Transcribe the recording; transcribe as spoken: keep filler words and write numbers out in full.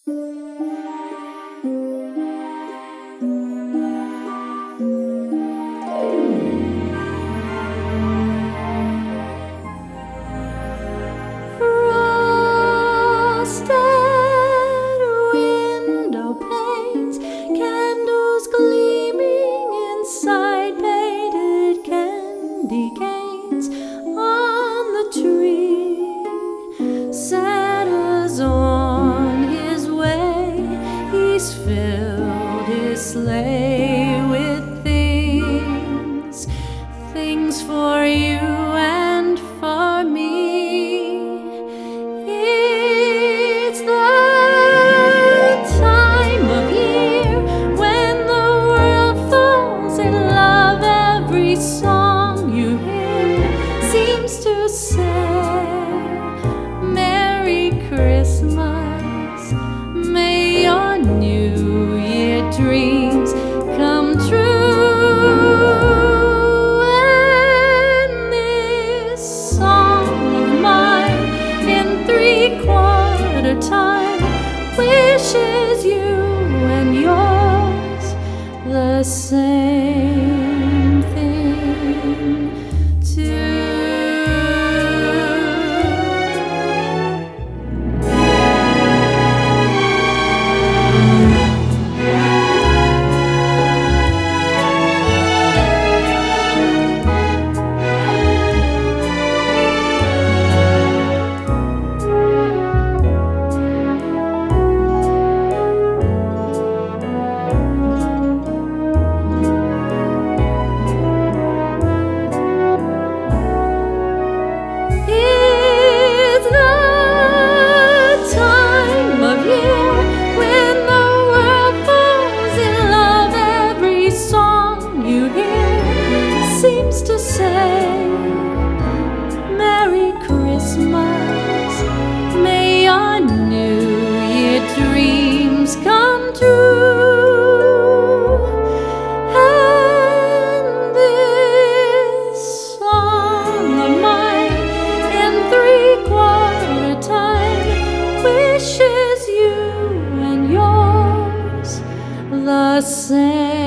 Frosted window panes, candles gleaming inside painted candy canes on the tree. Santa's on his way, he's filled his sleigh with things, things for you and for me. It's the time of year when the world falls in love. Every song you hear seems to say, Merry Christmas, may your New Year dreams come true. And this song of mine in three-quarter time wishes you and yours the same thing too. Seems to say, Merry Christmas, may your New Year dreams come true. And this song of mine in three-quarter time wishes you and yours the same.